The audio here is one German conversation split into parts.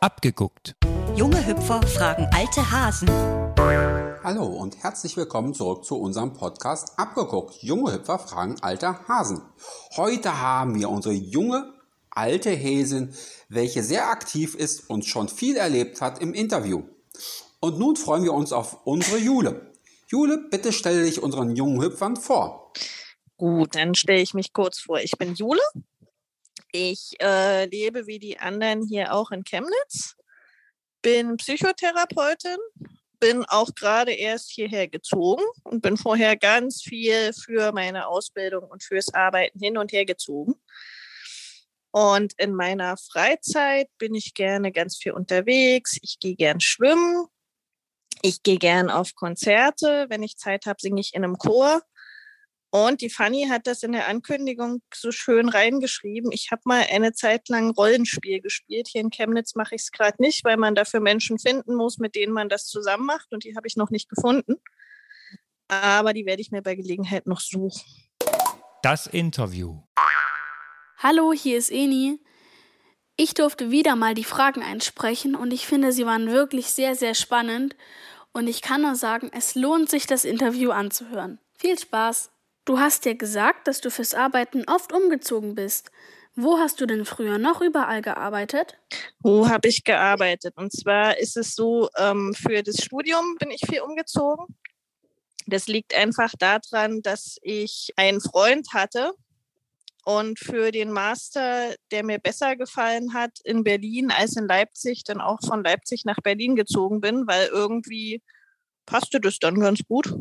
Abgeguckt. Junge Hüpfer fragen alte Hasen. Hallo und herzlich willkommen zurück zu unserem Podcast Abgeguckt. Junge Hüpfer fragen alte Hasen. Heute haben wir unsere junge, alte Häsin, welche sehr aktiv ist und schon viel erlebt hat im Interview. Und nun freuen wir uns auf unsere Jule. Jule, bitte stelle dich unseren jungen Hüpfern vor. Gut, dann stelle ich mich kurz vor. Ich bin Jule. Ich lebe wie die anderen hier auch in Chemnitz. Bin Psychotherapeutin. Bin auch gerade erst hierher gezogen und bin vorher ganz viel für meine Ausbildung und fürs Arbeiten hin und her gezogen. Und in meiner Freizeit bin ich gerne ganz viel unterwegs. Ich gehe gern schwimmen. Ich gehe gern auf Konzerte. Wenn ich Zeit habe, singe ich in einem Chor. Und die Fanny hat das in der Ankündigung so schön reingeschrieben. Ich habe mal eine Zeit lang Rollenspiel gespielt. Hier in Chemnitz mache ich es gerade nicht, weil man dafür Menschen finden muss, mit denen man das zusammen macht. Und die habe ich noch nicht gefunden. Aber die werde ich mir bei Gelegenheit noch suchen. Das Interview. Hallo, hier ist Eni. Ich durfte wieder mal die Fragen einsprechen und ich finde, sie waren wirklich sehr, sehr spannend. Und ich kann nur sagen, es lohnt sich, das Interview anzuhören. Viel Spaß! Du hast ja gesagt, dass du fürs Arbeiten oft umgezogen bist. Wo hast du denn früher noch überall gearbeitet? Wo habe ich gearbeitet? Und zwar ist es so, für das Studium bin ich viel umgezogen. Das liegt einfach daran, dass ich einen Freund hatte und für den Master, der mir besser gefallen hat in Berlin als in Leipzig, dann auch von Leipzig nach Berlin gezogen bin, weil irgendwie passte das dann ganz gut.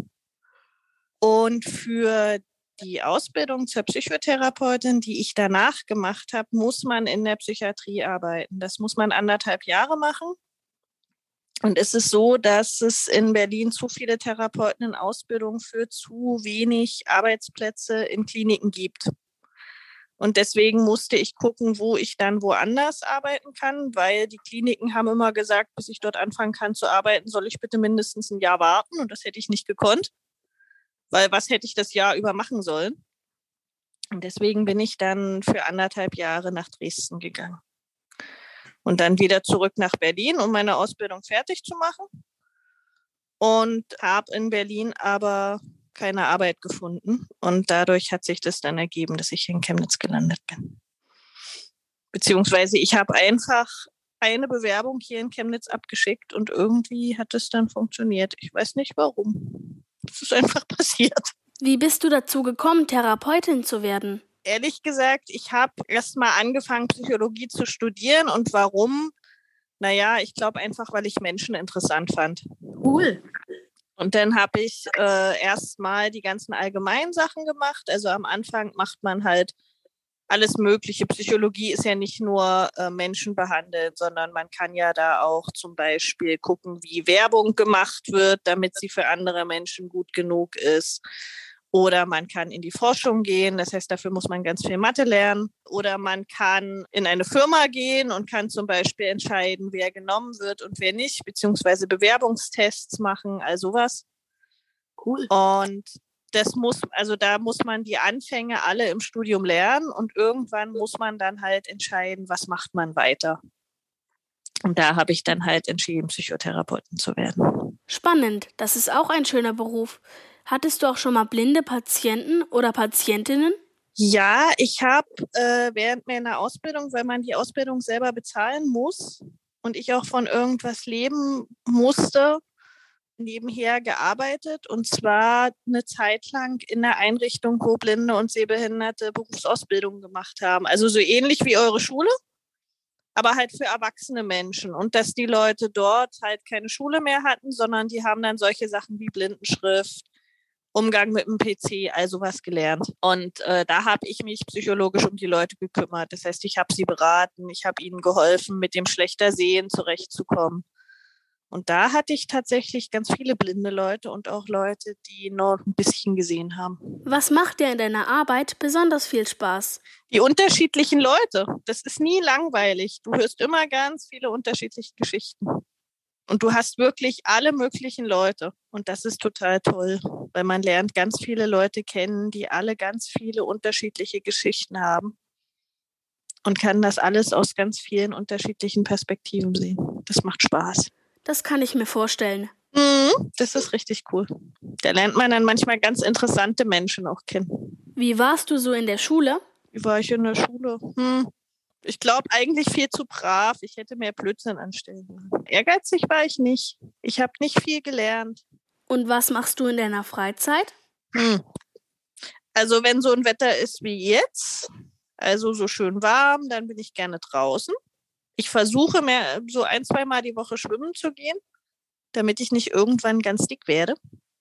Und für die Ausbildung zur Psychotherapeutin, die ich danach gemacht habe, muss man in der Psychiatrie arbeiten. Das muss man 1,5 Jahre machen. Und es ist so, dass es in Berlin zu viele Therapeuten in Ausbildung für zu wenig Arbeitsplätze in Kliniken gibt. Und deswegen musste ich gucken, wo ich dann woanders arbeiten kann, weil die Kliniken haben immer gesagt, bis ich dort anfangen kann zu arbeiten, soll ich bitte mindestens ein Jahr warten. Und das hätte ich nicht gekonnt. Weil was hätte ich das Jahr über machen sollen? Und deswegen bin ich dann für 1,5 Jahre nach Dresden gegangen. Und dann wieder zurück nach Berlin, um meine Ausbildung fertig zu machen. Und habe in Berlin aber keine Arbeit gefunden. Und dadurch hat sich das dann ergeben, dass ich in Chemnitz gelandet bin. Beziehungsweise ich habe einfach eine Bewerbung hier in Chemnitz abgeschickt und irgendwie hat es dann funktioniert. Ich weiß nicht warum. Das ist einfach passiert. Wie bist du dazu gekommen, Therapeutin zu werden? Ehrlich gesagt, ich habe erst mal angefangen, Psychologie zu studieren. Und warum? Naja, ich glaube einfach, weil ich Menschen interessant fand. Cool. Und dann habe ich erst mal die ganzen allgemeinen Sachen gemacht. Also am Anfang macht man halt alles Mögliche. Psychologie ist ja nicht nur Menschen behandeln, sondern man kann ja da auch zum Beispiel gucken, wie Werbung gemacht wird, damit sie für andere Menschen gut genug ist. Oder man kann in die Forschung gehen, das heißt, dafür muss man ganz viel Mathe lernen. Oder man kann in eine Firma gehen und kann zum Beispiel entscheiden, wer genommen wird und wer nicht, beziehungsweise Bewerbungstests machen, all sowas. Cool. Und da muss man die Anfänge alle im Studium lernen und irgendwann muss man dann halt entscheiden, was macht man weiter. Und da habe ich dann halt entschieden, Psychotherapeutin zu werden. Spannend, das ist auch ein schöner Beruf. Hattest du auch schon mal blinde Patienten oder Patientinnen? Ja, ich habe während meiner Ausbildung, weil man die Ausbildung selber bezahlen muss und ich auch von irgendwas leben musste, nebenher gearbeitet und zwar eine Zeit lang in einer Einrichtung, wo Blinde und Sehbehinderte Berufsausbildung gemacht haben. Also so ähnlich wie eure Schule, aber halt für erwachsene Menschen. Und dass die Leute dort halt keine Schule mehr hatten, sondern die haben dann solche Sachen wie Blindenschrift, Umgang mit dem PC, all sowas gelernt. Und da habe ich mich psychologisch um die Leute gekümmert. Das heißt, ich habe sie beraten, ich habe ihnen geholfen, mit dem schlechter Sehen zurechtzukommen. Und da hatte ich tatsächlich ganz viele blinde Leute und auch Leute, die nur ein bisschen gesehen haben. Was macht dir in deiner Arbeit besonders viel Spaß? Die unterschiedlichen Leute. Das ist nie langweilig. Du hörst immer ganz viele unterschiedliche Geschichten. Und du hast wirklich alle möglichen Leute. Und das ist total toll, weil man lernt ganz viele Leute kennen, die alle ganz viele unterschiedliche Geschichten haben. und kann das alles aus ganz vielen unterschiedlichen Perspektiven sehen. Das macht Spaß. Das kann ich mir vorstellen. Das ist richtig cool. Da lernt man dann manchmal ganz interessante Menschen auch kennen. Wie warst du so in der Schule? Wie war ich in der Schule? Ich glaube eigentlich viel zu brav. Ich hätte mehr Blödsinn anstellen sollen. Ehrgeizig war ich nicht. Ich habe nicht viel gelernt. Und was machst du in deiner Freizeit? Also wenn so ein Wetter ist wie jetzt, also so schön warm, dann bin ich gerne draußen. Ich versuche mehr so 1-2 Mal die Woche schwimmen zu gehen, damit ich nicht irgendwann ganz dick werde.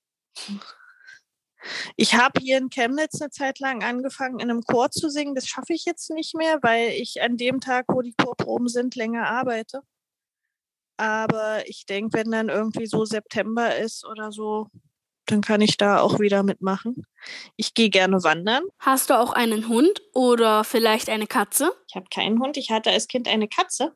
Ich habe hier in Chemnitz eine Zeit lang angefangen, in einem Chor zu singen. Das schaffe ich jetzt nicht mehr, weil ich an dem Tag, wo die Chorproben sind, länger arbeite. Aber ich denke, wenn dann irgendwie so September ist oder so, dann kann ich da auch wieder mitmachen. Ich gehe gerne wandern. Hast du auch einen Hund oder vielleicht eine Katze? Ich habe keinen Hund. Ich hatte als Kind eine Katze.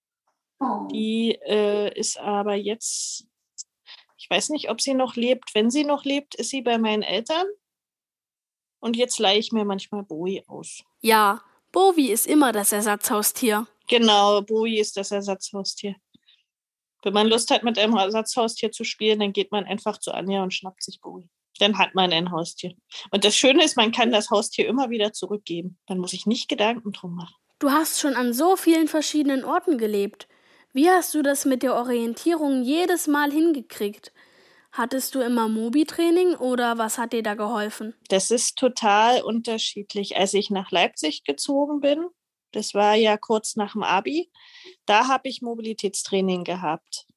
Die ist aber jetzt, ich weiß nicht, ob sie noch lebt. Wenn sie noch lebt, ist sie bei meinen Eltern. Und jetzt leihe ich mir manchmal Bowie aus. Ja, Bowie ist immer das Ersatzhaustier. Genau, Bowie ist das Ersatzhaustier. Wenn man Lust hat, mit einem Ersatzhaustier zu spielen, dann geht man einfach zu Anja und schnappt sich Bowie. Dann hat man ein Haustier. Und das Schöne ist, man kann das Haustier immer wieder zurückgeben. Dann muss ich nicht Gedanken drum machen. Du hast schon an so vielen verschiedenen Orten gelebt. Wie hast du das mit der Orientierung jedes Mal hingekriegt? Hattest du immer Mobi-Training oder was hat dir da geholfen? Das ist total unterschiedlich. Als ich nach Leipzig gezogen bin, das war ja kurz nach dem Abi, da habe ich Mobilitätstraining gehabt.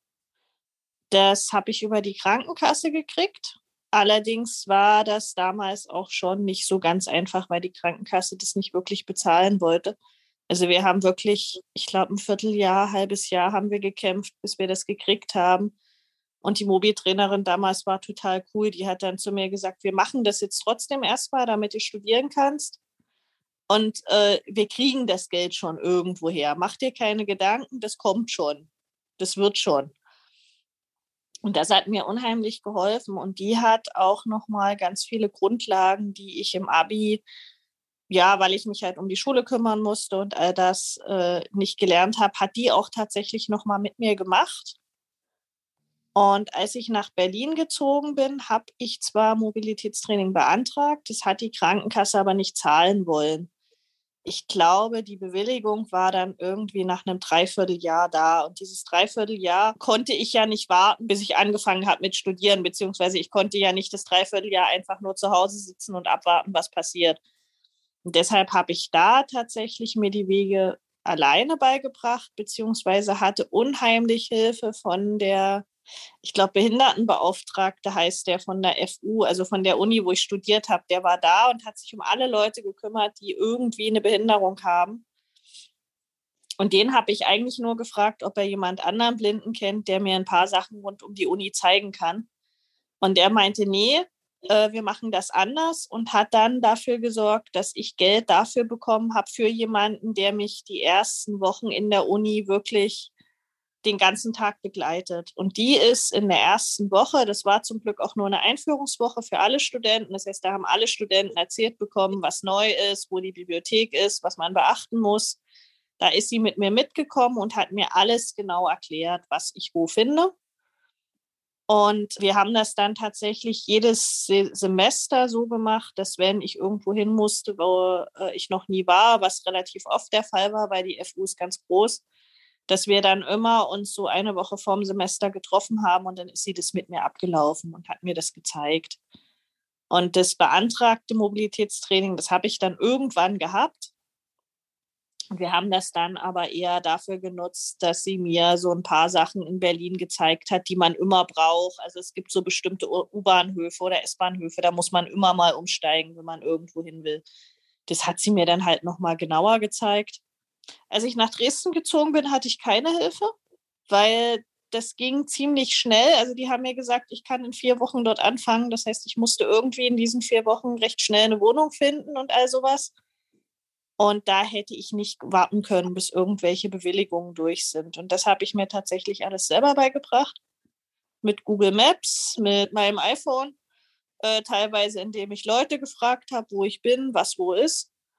Das habe ich über die Krankenkasse gekriegt. Allerdings war das damals auch schon nicht so ganz einfach, weil die Krankenkasse das nicht wirklich bezahlen wollte. Also wir haben wirklich, ich glaube, ein Vierteljahr, halbes Jahr haben wir gekämpft, bis wir das gekriegt haben. Und die Mobi-Trainerin damals war total cool. Die hat dann zu mir gesagt, wir machen das jetzt trotzdem erstmal, damit du studieren kannst. Und wir kriegen das Geld schon irgendwo her. Mach dir keine Gedanken, das kommt schon. Das wird schon. Und das hat mir unheimlich geholfen. Und die hat auch nochmal ganz viele Grundlagen, die ich im Abi, ja, weil ich mich halt um die Schule kümmern musste und all das nicht gelernt habe, hat die auch tatsächlich nochmal mit mir gemacht. Und als ich nach Berlin gezogen bin, habe ich zwar Mobilitätstraining beantragt, das hat die Krankenkasse aber nicht zahlen wollen. Ich glaube, die Bewilligung war dann irgendwie nach einem Dreivierteljahr da. Und dieses Dreivierteljahr konnte ich ja nicht warten, bis ich angefangen habe mit Studieren, beziehungsweise ich konnte ja nicht das Dreivierteljahr einfach nur zu Hause sitzen und abwarten, was passiert. Und deshalb habe ich da tatsächlich mir die Wege alleine beigebracht, beziehungsweise hatte unheimlich Hilfe von der, ich glaube, Behindertenbeauftragte heißt der von der FU, also von der Uni, wo ich studiert habe. Der war da und hat sich um alle Leute gekümmert, die irgendwie eine Behinderung haben. Und den habe ich eigentlich nur gefragt, ob er jemand anderen Blinden kennt, der mir ein paar Sachen rund um die Uni zeigen kann. Und der meinte, nee, wir machen das anders und hat dann dafür gesorgt, dass ich Geld dafür bekommen habe für jemanden, der mich die ersten Wochen in der Uni wirklich den ganzen Tag begleitet. Und die ist in der ersten Woche, das war zum Glück auch nur eine Einführungswoche für alle Studenten, das heißt, da haben alle Studenten erzählt bekommen, was neu ist, wo die Bibliothek ist, was man beachten muss. Da ist sie mit mir mitgekommen und hat mir alles genau erklärt, was ich wo finde. Und wir haben das dann tatsächlich jedes Semester so gemacht, dass wenn ich irgendwo hin musste, wo ich noch nie war, was relativ oft der Fall war, weil die FU ist ganz groß, dass wir dann immer uns so eine Woche vorm Semester getroffen haben und dann ist sie das mit mir abgelaufen und hat mir das gezeigt. Und das beantragte Mobilitätstraining, das habe ich dann irgendwann gehabt. Und wir haben das dann aber eher dafür genutzt, dass sie mir so ein paar Sachen in Berlin gezeigt hat, die man immer braucht. Also es gibt so bestimmte U-Bahnhöfe oder S-Bahnhöfe, da muss man immer mal umsteigen, wenn man irgendwo hin will. Das hat sie mir dann halt nochmal genauer gezeigt. Als ich nach Dresden gezogen bin, hatte ich keine Hilfe, weil das ging ziemlich schnell. Also die haben mir gesagt, ich kann in 4 Wochen dort anfangen. Das heißt, ich musste irgendwie in diesen 4 Wochen recht schnell eine Wohnung finden und all sowas. Und da hätte ich nicht warten können, bis irgendwelche Bewilligungen durch sind. Und das habe ich mir tatsächlich alles selber beigebracht. Mit Google Maps, mit meinem iPhone, teilweise indem ich Leute gefragt habe, wo ich bin, was wo ist.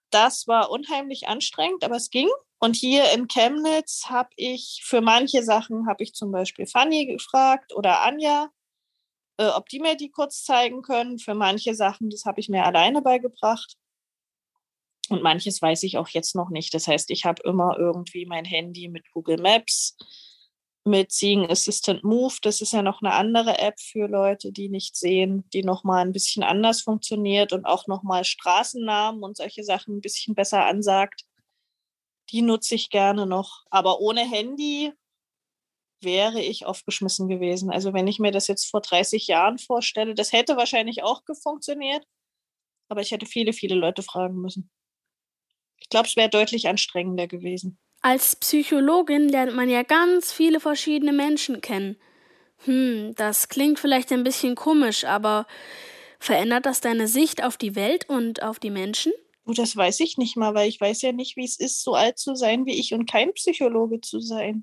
Das war unheimlich anstrengend, aber es ging. Und hier in Chemnitz habe ich für manche Sachen, zum Beispiel Fanny gefragt oder Anja, ob die mir die kurz zeigen können. Für manche Sachen, das habe ich mir alleine beigebracht. Und manches weiß ich auch jetzt noch nicht. Das heißt, ich habe immer irgendwie mein Handy mit Google Maps, mit Seeing Assistant Move. Das ist ja noch eine andere App für Leute, die nicht sehen, die nochmal ein bisschen anders funktioniert und auch nochmal Straßennamen und solche Sachen ein bisschen besser ansagt. Die nutze ich gerne noch. Aber ohne Handy wäre ich aufgeschmissen gewesen. Also wenn ich mir das jetzt vor 30 Jahren vorstelle, das hätte wahrscheinlich auch funktioniert, aber ich hätte viele, viele Leute fragen müssen. Ich glaube, es wäre deutlich anstrengender gewesen. Als Psychologin lernt man ja ganz viele verschiedene Menschen kennen. Das klingt vielleicht ein bisschen komisch, aber verändert das deine Sicht auf die Welt und auf die Menschen? Das weiß ich nicht mal, weil ich weiß ja nicht, wie es ist, so alt zu sein wie ich und kein Psychologe zu sein.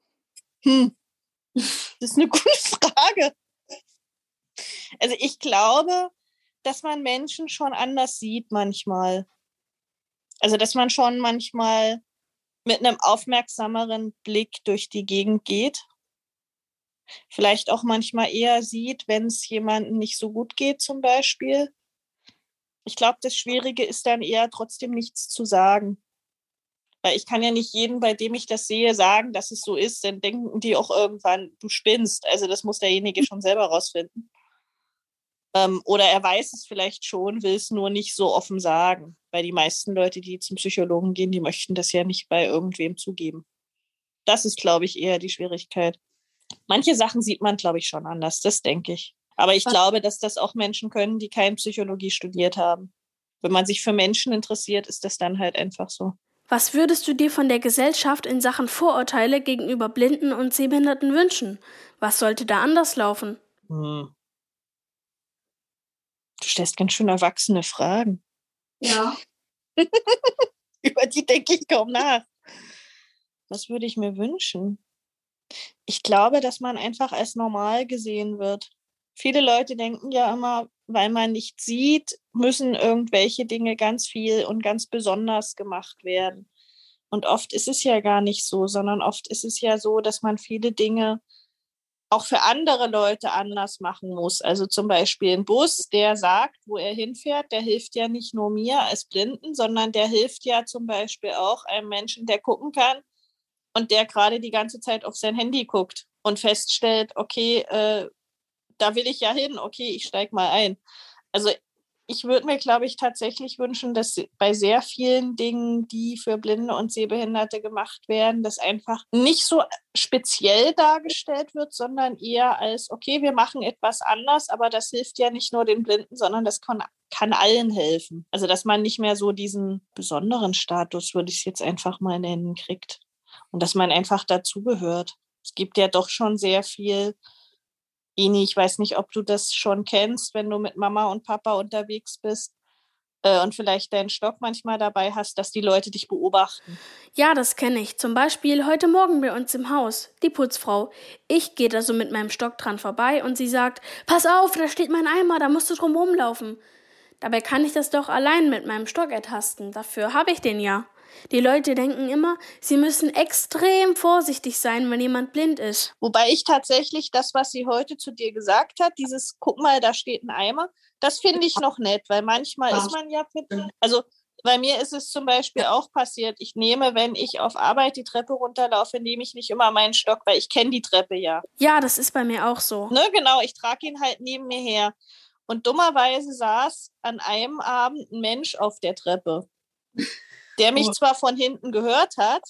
Das ist eine gute Frage. Also ich glaube, dass man Menschen schon anders sieht manchmal. Also dass man schon manchmal mit einem aufmerksameren Blick durch die Gegend geht. Vielleicht auch manchmal eher sieht, wenn es jemandem nicht so gut geht zum Beispiel. Ich glaube, das Schwierige ist dann eher trotzdem nichts zu sagen. Weil ich kann ja nicht jedem, bei dem ich das sehe, sagen, dass es so ist. Dann denken die auch irgendwann, du spinnst. Also das muss derjenige schon selber rausfinden. Oder er weiß es vielleicht schon, will es nur nicht so offen sagen. Weil die meisten Leute, die zum Psychologen gehen, die möchten das ja nicht bei irgendwem zugeben. Das ist, glaube ich, eher die Schwierigkeit. Manche Sachen sieht man, glaube ich, schon anders. Das denke ich. Aber ich glaube, dass das auch Menschen können, die keine Psychologie studiert haben. Wenn man sich für Menschen interessiert, ist das dann halt einfach so. Was würdest du dir von der Gesellschaft in Sachen Vorurteile gegenüber Blinden und Sehbehinderten wünschen? Was sollte da anders laufen? Du stellst ganz schön erwachsene Fragen. Ja. Über die denke ich kaum nach. Was würde ich mir wünschen? Ich glaube, dass man einfach als normal gesehen wird. Viele Leute denken ja immer, weil man nicht sieht, müssen irgendwelche Dinge ganz viel und ganz besonders gemacht werden. Und oft ist es ja gar nicht so, sondern oft ist es ja so, dass man viele Dinge auch für andere Leute anders machen muss. Also zum Beispiel ein Bus, der sagt, wo er hinfährt, der hilft ja nicht nur mir als Blinden, sondern der hilft ja zum Beispiel auch einem Menschen, der gucken kann und der gerade die ganze Zeit auf sein Handy guckt und feststellt, okay, da will ich ja hin, okay, ich steige mal ein. Also ich würde mir, glaube ich, tatsächlich wünschen, dass bei sehr vielen Dingen, die für Blinde und Sehbehinderte gemacht werden, das einfach nicht so speziell dargestellt wird, sondern eher als, okay, wir machen etwas anders, aber das hilft ja nicht nur den Blinden, sondern das kann allen helfen. Also dass man nicht mehr so diesen besonderen Status, würde ich es jetzt einfach mal nennen, kriegt. Und dass man einfach dazugehört. Es gibt ja doch schon sehr viel. Ini, ich weiß nicht, ob du das schon kennst, wenn du mit Mama und Papa unterwegs bist und vielleicht deinen Stock manchmal dabei hast, dass die Leute dich beobachten. Ja, das kenne ich. Zum Beispiel heute Morgen bei uns im Haus, die Putzfrau. Ich gehe da so mit meinem Stock dran vorbei und sie sagt, pass auf, da steht mein Eimer, da musst du drum rumlaufen. Dabei kann ich das doch allein mit meinem Stock ertasten. Dafür habe ich den ja. Die Leute denken immer, sie müssen extrem vorsichtig sein, wenn jemand blind ist. Wobei ich tatsächlich das, was sie heute zu dir gesagt hat, dieses, guck mal, da steht ein Eimer, das finde ich noch nett, weil manchmal ist man ja, also bei mir ist es zum Beispiel auch passiert, ich nehme, wenn ich auf Arbeit die Treppe runterlaufe, nehme ich nicht immer meinen Stock, weil ich kenne die Treppe ja. Ja, das ist bei mir auch so. Ne, genau, ich trage ihn halt neben mir her. Und dummerweise saß an einem Abend ein Mensch auf der Treppe, der mich zwar von hinten gehört hat,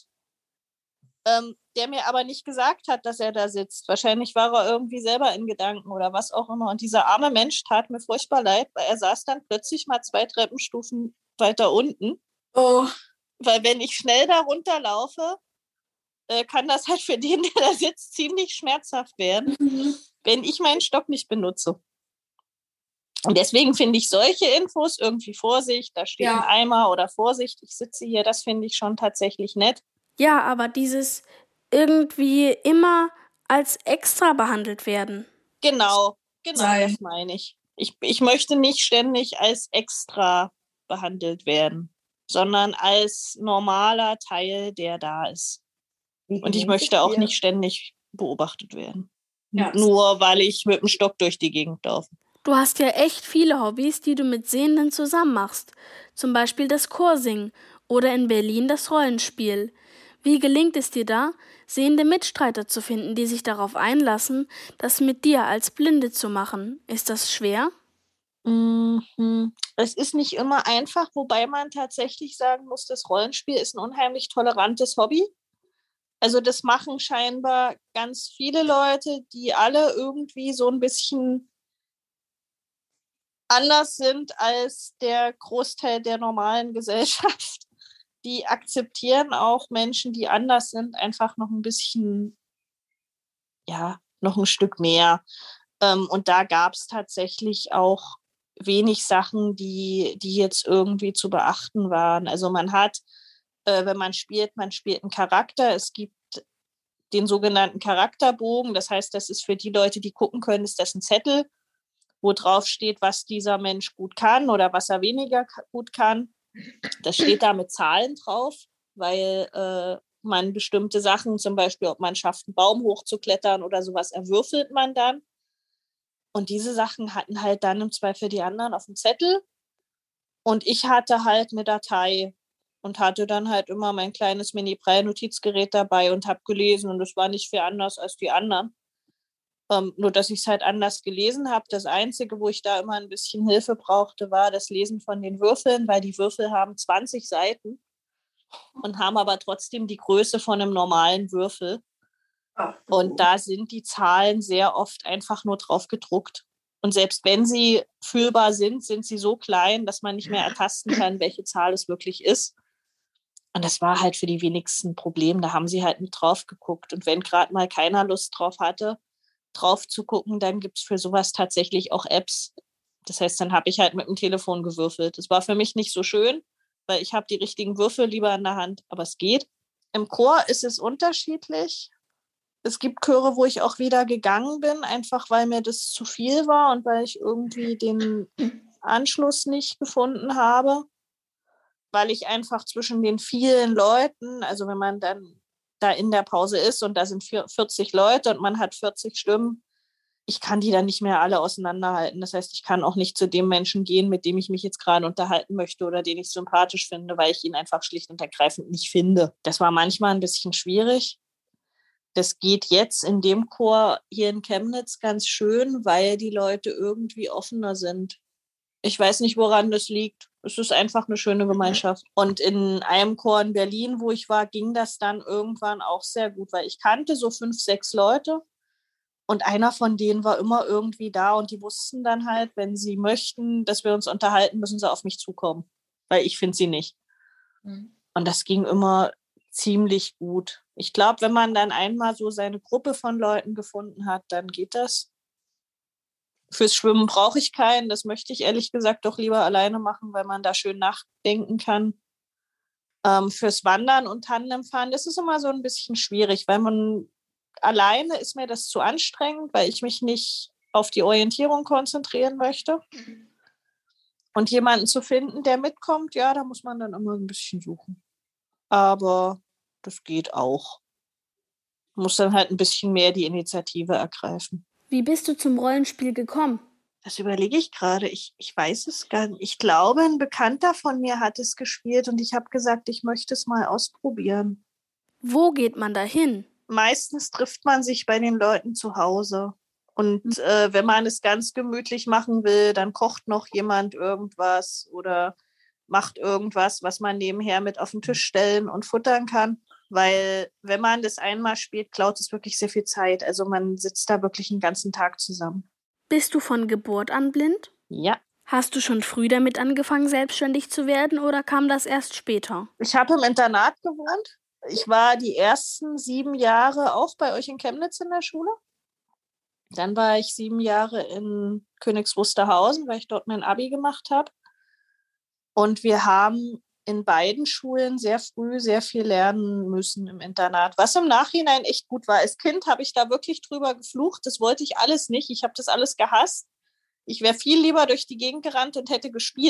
der mir aber nicht gesagt hat, dass er da sitzt. Wahrscheinlich war er irgendwie selber in Gedanken oder was auch immer. Und dieser arme Mensch tat mir furchtbar leid, weil er saß dann plötzlich mal 2 Treppenstufen weiter unten. Oh. Weil wenn ich schnell da runterlaufe, kann das halt für den, der da sitzt, ziemlich schmerzhaft werden, wenn ich meinen Stock nicht benutze. Und deswegen finde ich solche Infos, irgendwie Vorsicht, da steht ein Eimer oder Vorsicht, ich sitze hier, das finde ich schon tatsächlich nett. Ja, aber dieses irgendwie immer als extra behandelt werden. Genau, das meine ich. Ich möchte nicht ständig als extra behandelt werden. sondern als normaler Teil, der da ist. Und ich möchte auch nicht ständig beobachtet werden. Ja. Nur weil ich mit dem Stock durch die Gegend laufe. Du hast ja echt viele Hobbys, die du mit Sehenden zusammen machst. Zum Beispiel das Chorsingen oder in Berlin das Rollenspiel. Wie gelingt es dir da, sehende Mitstreiter zu finden, die sich darauf einlassen, das mit dir als Blinde zu machen? Ist das schwer? Es ist nicht immer einfach, wobei man tatsächlich sagen muss, das Rollenspiel ist ein unheimlich tolerantes Hobby. Also das machen scheinbar ganz viele Leute, die alle irgendwie so ein bisschen anders sind als der Großteil der normalen Gesellschaft. Die akzeptieren auch Menschen, die anders sind, einfach noch ein bisschen, ja, noch ein Stück mehr. Und da gab es tatsächlich auch wenig Sachen, die jetzt irgendwie zu beachten waren. Also man hat, wenn man spielt einen Charakter. Es gibt den sogenannten Charakterbogen. Das heißt, das ist für die Leute, die gucken können, ist das ein Zettel, wo drauf steht, was dieser Mensch gut kann oder was er weniger gut kann. Das steht da mit Zahlen drauf, weil man bestimmte Sachen, zum Beispiel, ob man schafft, einen Baum hochzuklettern oder sowas, erwürfelt man dann. Und diese Sachen hatten halt dann im Zweifel die anderen auf dem Zettel. Und ich hatte halt eine Datei und hatte dann halt immer mein kleines Mini-Braille-Notizgerät dabei und habe gelesen. Und das war nicht viel anders als die anderen. Nur, dass ich es halt anders gelesen habe. Das Einzige, wo ich da immer ein bisschen Hilfe brauchte, war das Lesen von den Würfeln, weil die Würfel haben 20 Seiten und haben aber trotzdem die Größe von einem normalen Würfel. Und da sind die Zahlen sehr oft einfach nur drauf gedruckt. Und selbst wenn sie fühlbar sind, sind sie so klein, dass man nicht mehr ertasten kann, welche Zahl es wirklich ist. Und das war halt für die wenigsten ein Problem. Da haben sie halt mit drauf geguckt. Und wenn gerade mal keiner Lust drauf hatte, drauf zu gucken, dann gibt es für sowas tatsächlich auch Apps. Das heißt, dann habe ich halt mit dem Telefon gewürfelt. Das war für mich nicht so schön, weil ich habe die richtigen Würfel lieber in der Hand, aber es geht. Im Chor ist es unterschiedlich. Es gibt Chöre, wo ich auch wieder gegangen bin, einfach weil mir das zu viel war und weil ich irgendwie den Anschluss nicht gefunden habe, weil ich einfach zwischen den vielen Leuten, also wenn man dann da in der Pause ist und da sind 40 Leute und man hat 40 Stimmen, ich kann die dann nicht mehr alle auseinanderhalten. Das heißt, ich kann auch nicht zu dem Menschen gehen, mit dem ich mich jetzt gerade unterhalten möchte oder den ich sympathisch finde, weil ich ihn einfach schlicht und ergreifend nicht finde. Das war manchmal ein bisschen schwierig. Das geht jetzt in dem Chor hier in Chemnitz ganz schön, weil die Leute irgendwie offener sind. Ich weiß nicht, woran das liegt. Es ist einfach eine schöne Gemeinschaft. Und in einem Chor in Berlin, wo ich war, ging das dann irgendwann auch sehr gut, weil ich kannte so 5, 6 Leute und einer von denen war immer irgendwie da und die wussten dann halt, wenn sie möchten, dass wir uns unterhalten, müssen sie auf mich zukommen, weil ich finde sie nicht. Und das ging immer ziemlich gut. Ich glaube, wenn man dann einmal so seine Gruppe von Leuten gefunden hat, dann geht das. Fürs Schwimmen brauche ich keinen. Das möchte ich ehrlich gesagt doch lieber alleine machen, weil man da schön nachdenken kann. Fürs Wandern und Tandemfahren, das ist immer so ein bisschen schwierig, weil man alleine ist mir das zu anstrengend, weil ich mich nicht auf die Orientierung konzentrieren möchte. Und jemanden zu finden, der mitkommt, ja, da muss man dann immer ein bisschen suchen. Aber das geht auch. Man muss dann halt ein bisschen mehr die Initiative ergreifen. Wie bist du zum Rollenspiel gekommen? Das überlege ich gerade. Ich weiß es gar nicht. Ich glaube, ein Bekannter von mir hat es gespielt und ich habe gesagt, ich möchte es mal ausprobieren. Wo geht man da hin? Meistens trifft man sich bei den Leuten zu Hause. Und wenn man es ganz gemütlich machen will, dann kocht noch jemand irgendwas oder macht irgendwas, was man nebenher mit auf den Tisch stellen und futtern kann. Weil wenn man das einmal spielt, klaut es wirklich sehr viel Zeit. Also man sitzt da wirklich den ganzen Tag zusammen. Bist du von Geburt an blind? Ja. Hast du schon früh damit angefangen, selbstständig zu werden oder kam das erst später? Ich habe im Internat gewohnt. Ich war die ersten 7 Jahre auch bei euch in Chemnitz in der Schule. Dann war ich 7 Jahre in Königs Wusterhausen, weil ich dort mein Abi gemacht habe. Und wir haben in beiden Schulen sehr früh sehr viel lernen müssen im Internat, was im Nachhinein echt gut war. Als Kind habe ich da wirklich drüber geflucht. Das wollte ich alles nicht. Ich habe das alles gehasst. Ich wäre viel lieber durch die Gegend gerannt und hätte gespielt.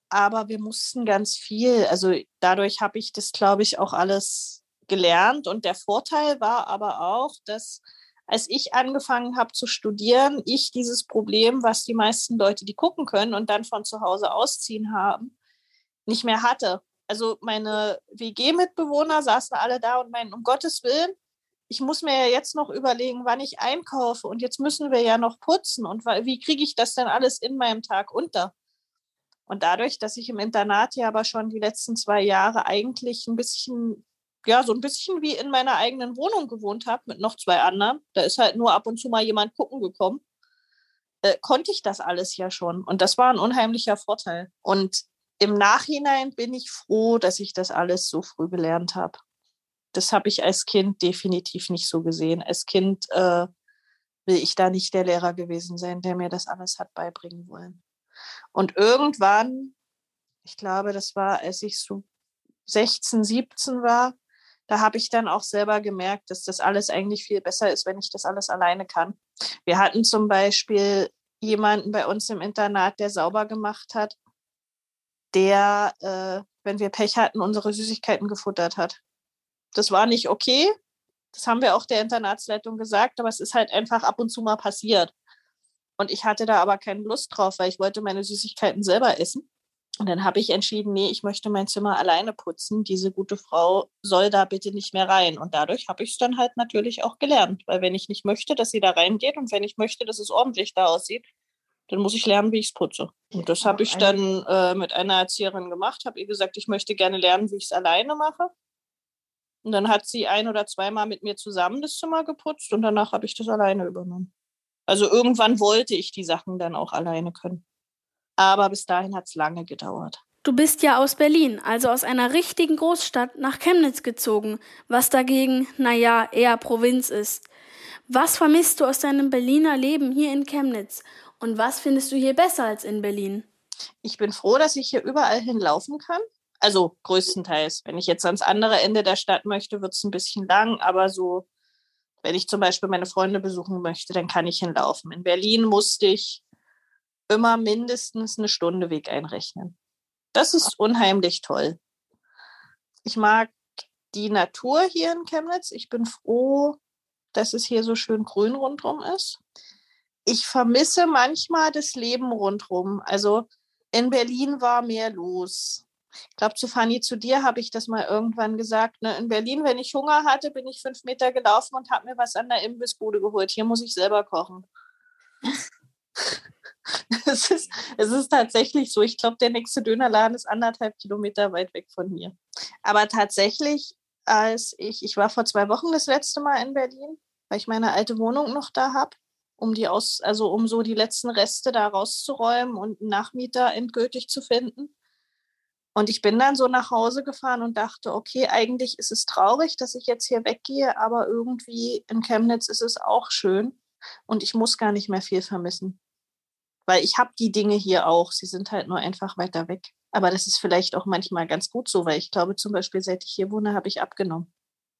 aber wir mussten ganz viel. Also dadurch habe ich das, glaube ich, auch alles gelernt. Und der Vorteil war aber auch, dass als ich angefangen habe zu studieren, ich dieses Problem, was die meisten Leute, die gucken können und dann von zu Hause ausziehen haben, nicht mehr hatte. Also meine WG-Mitbewohner saßen alle da und meinten, um Gottes Willen, ich muss mir ja jetzt noch überlegen, wann ich einkaufe und jetzt müssen wir ja noch putzen und wie kriege ich das denn alles in meinem Tag unter? Und dadurch, dass ich im Internat ja aber schon die letzten 2 Jahre eigentlich ein bisschen, ja, so ein bisschen wie in meiner eigenen Wohnung gewohnt habe mit noch 2 anderen, da ist halt nur ab und zu mal jemand gucken gekommen, konnte ich das alles ja schon. Und das war ein unheimlicher Vorteil. Und im Nachhinein bin ich froh, dass ich das alles so früh gelernt habe. Das habe ich als Kind definitiv nicht so gesehen. Als Kind will ich da nicht der Lehrer gewesen sein, der mir das alles hat beibringen wollen. Und irgendwann, ich glaube, das war, als ich so 16, 17 war, da habe ich dann auch selber gemerkt, dass das alles eigentlich viel besser ist, wenn ich das alles alleine kann. Wir hatten zum Beispiel jemanden bei uns im Internat, der sauber gemacht hat, der, wenn wir Pech hatten, unsere Süßigkeiten gefuttert hat. Das war nicht okay. Das haben wir auch der Internatsleitung gesagt, aber es ist halt einfach ab und zu mal passiert. Und ich hatte da aber keine Lust drauf, weil ich wollte meine Süßigkeiten selber essen. Und dann habe ich entschieden, nee, ich möchte mein Zimmer alleine putzen. Diese gute Frau soll da bitte nicht mehr rein. Und dadurch habe ich es dann halt natürlich auch gelernt. Weil wenn ich nicht möchte, dass sie da reingeht und wenn ich möchte, dass es ordentlich da aussieht, dann muss ich lernen, wie ich es putze. Und das habe ich dann mit einer Erzieherin gemacht, habe ihr gesagt, ich möchte gerne lernen, wie ich es alleine mache. Und dann hat sie 1 oder 2 Mal mit mir zusammen das Zimmer geputzt und danach habe ich das alleine übernommen. Also irgendwann wollte ich die Sachen dann auch alleine können. Aber bis dahin hat es lange gedauert. Du bist ja aus Berlin, also aus einer richtigen Großstadt, nach Chemnitz gezogen, was dagegen, naja, eher Provinz ist. Was vermisst du aus deinem Berliner Leben hier in Chemnitz? Und was findest du hier besser als in Berlin? Ich bin froh, dass ich hier überall hinlaufen kann. Also größtenteils. Wenn ich jetzt ans andere Ende der Stadt möchte, wird es ein bisschen lang. Aber so, wenn ich zum Beispiel meine Freunde besuchen möchte, dann kann ich hinlaufen. In Berlin musste ich immer mindestens 1 Stunde Weg einrechnen. Das ist unheimlich toll. Ich mag die Natur hier in Chemnitz. Ich bin froh, dass es hier so schön grün rundherum ist. Ich vermisse manchmal das Leben rundherum. Also in Berlin war mehr los. Ich glaube, zu Fanny, zu dir habe ich das mal irgendwann gesagt. Ne? In Berlin, wenn ich Hunger hatte, bin ich 5 Meter gelaufen und habe mir was an der Imbissbude geholt. Hier muss ich selber kochen. Es ist tatsächlich so. Ich glaube, der nächste Dönerladen ist 1,5 Kilometer weit weg von mir. Aber tatsächlich, ich war vor 2 Wochen das letzte Mal in Berlin, weil ich meine alte Wohnung noch da habe, um so die letzten Reste da rauszuräumen und einen Nachmieter endgültig zu finden. Und ich bin dann so nach Hause gefahren und dachte, okay, eigentlich ist es traurig, dass ich jetzt hier weggehe, aber irgendwie in Chemnitz ist es auch schön und ich muss gar nicht mehr viel vermissen. Weil ich habe die Dinge hier auch, sie sind halt nur einfach weiter weg. Aber das ist vielleicht auch manchmal ganz gut so, weil ich glaube zum Beispiel, seit ich hier wohne, habe ich abgenommen.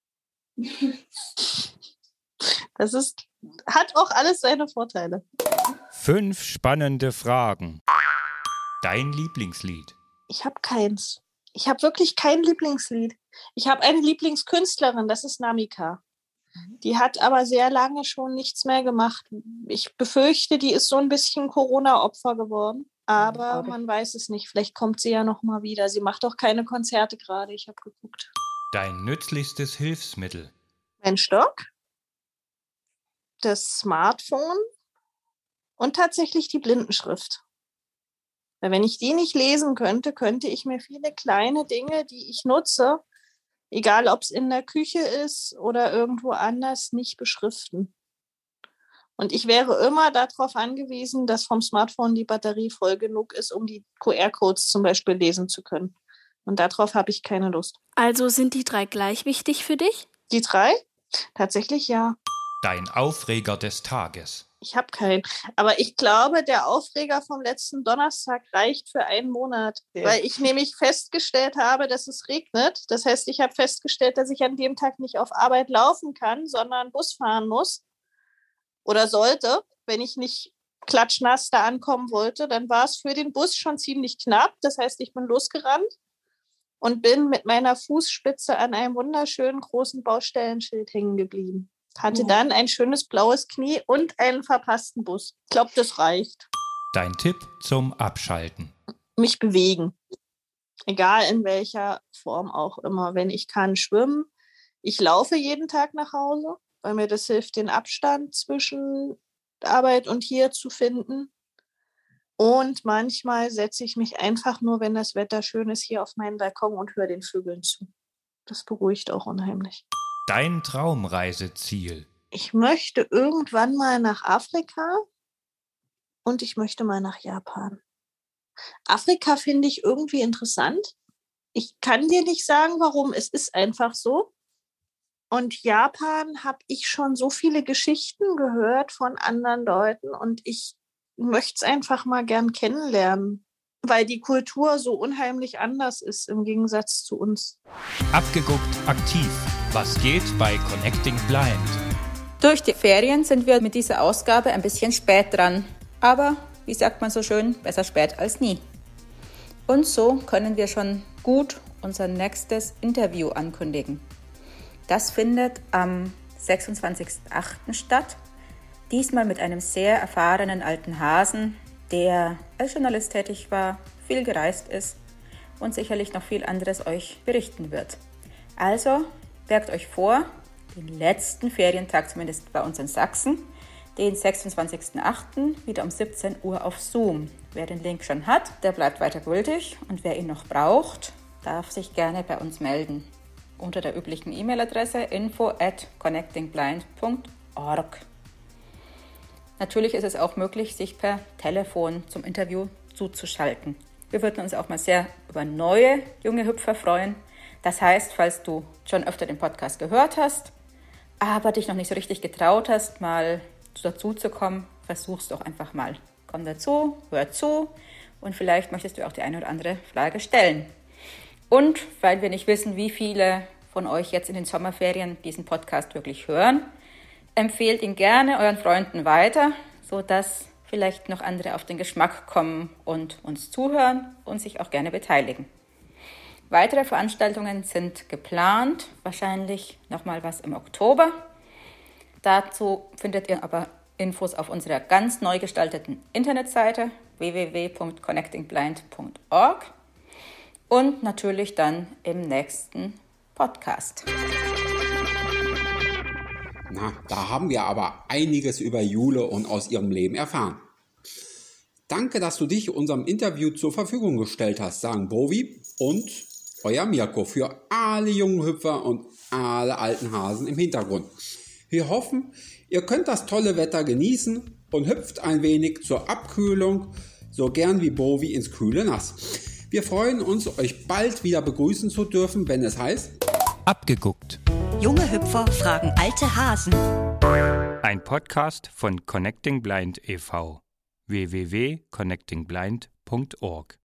Hat auch alles seine Vorteile. 5 spannende Fragen. Dein Lieblingslied. Ich habe keins. Ich habe wirklich kein Lieblingslied. Ich habe eine Lieblingskünstlerin, das ist Namika. Die hat aber sehr lange schon nichts mehr gemacht. Ich befürchte, die ist so ein bisschen Corona-Opfer geworden. Aber man weiß es nicht. Vielleicht kommt sie ja noch mal wieder. Sie macht auch keine Konzerte gerade. Ich habe geguckt. Dein nützlichstes Hilfsmittel. Mein Stock, das Smartphone und tatsächlich die Blindenschrift. Weil wenn ich die nicht lesen könnte, könnte ich mir viele kleine Dinge, die ich nutze, egal ob es in der Küche ist oder irgendwo anders, nicht beschriften. Und ich wäre immer darauf angewiesen, dass vom Smartphone die Batterie voll genug ist, um die QR-Codes zum Beispiel lesen zu können. Und darauf habe ich keine Lust. Also sind die 3 gleich wichtig für dich? Die 3? Tatsächlich ja. Dein Aufreger des Tages. Ich habe keinen. Aber ich glaube, der Aufreger vom letzten Donnerstag reicht für 1 Monat. Ja. Weil ich nämlich festgestellt habe, dass es regnet. Das heißt, ich habe festgestellt, dass ich an dem Tag nicht auf Arbeit laufen kann, sondern Bus fahren muss. Oder sollte, wenn ich nicht klatschnass da ankommen wollte, dann war es für den Bus schon ziemlich knapp. Das heißt, ich bin losgerannt und bin mit meiner Fußspitze an einem wunderschönen großen Baustellenschild hängen geblieben. Hatte dann ein schönes blaues Knie und einen verpassten Bus. Ich glaube, das reicht. Dein Tipp zum Abschalten. Mich bewegen. Egal in welcher Form auch immer. Wenn ich kann, schwimmen. Ich laufe jeden Tag nach Hause, weil mir das hilft, den Abstand zwischen Arbeit und hier zu finden. Und manchmal setze ich mich einfach nur, wenn das Wetter schön ist, hier auf meinen Balkon und höre den Vögeln zu. Das beruhigt auch unheimlich. Dein Traumreiseziel. Ich möchte irgendwann mal nach Afrika und ich möchte mal nach Japan. Afrika finde ich irgendwie interessant. Ich kann dir nicht sagen, warum. Es ist einfach so. Und Japan habe ich schon so viele Geschichten gehört von anderen Leuten und ich möchte es einfach mal gern kennenlernen, weil die Kultur so unheimlich anders ist im Gegensatz zu uns. Abgeguckt aktiv. Was geht bei Connecting Blind? Durch die Ferien sind wir mit dieser Ausgabe ein bisschen spät dran. Aber, wie sagt man so schön, besser spät als nie. Und so können wir schon gut unser nächstes Interview ankündigen. Das findet am 26.08. statt. Diesmal mit einem sehr erfahrenen alten Hasen, der als Journalist tätig war, viel gereist ist und sicherlich noch viel anderes euch berichten wird. Also, merkt euch vor, den letzten Ferientag, zumindest bei uns in Sachsen, den 26.08. wieder um 17 Uhr auf Zoom. Wer den Link schon hat, der bleibt weiter gültig und wer ihn noch braucht, darf sich gerne bei uns melden. Unter der üblichen E-Mail-Adresse info@connectingblind.org. Natürlich ist es auch möglich, sich per Telefon zum Interview zuzuschalten. Wir würden uns auch mal sehr über neue junge Hüpfer freuen. Das heißt, falls du schon öfter den Podcast gehört hast, aber dich noch nicht so richtig getraut hast, mal dazu zu kommen, versuch's doch einfach mal. Komm dazu, hör zu und vielleicht möchtest du auch die eine oder andere Frage stellen. Und weil wir nicht wissen, wie viele von euch jetzt in den Sommerferien diesen Podcast wirklich hören, empfehlt ihn gerne euren Freunden weiter, sodass vielleicht noch andere auf den Geschmack kommen und uns zuhören und sich auch gerne beteiligen. Weitere Veranstaltungen sind geplant, wahrscheinlich nochmal was im Oktober. Dazu findet ihr aber Infos auf unserer ganz neu gestalteten Internetseite www.connectingblind.org und natürlich dann im nächsten Podcast. Na, da haben wir aber einiges über Jule und aus ihrem Leben erfahren. Danke, dass du dich unserem Interview zur Verfügung gestellt hast, sagen Bovi und euer Mirko für alle jungen Hüpfer und alle alten Hasen im Hintergrund. Wir hoffen, ihr könnt das tolle Wetter genießen und hüpft ein wenig zur Abkühlung, so gern wie Bovi ins kühle Nass. Wir freuen uns, euch bald wieder begrüßen zu dürfen, wenn es heißt Abgeguckt. Junge Hüpfer fragen alte Hasen. Ein Podcast von Connecting Blind e.V. www.connectingblind.org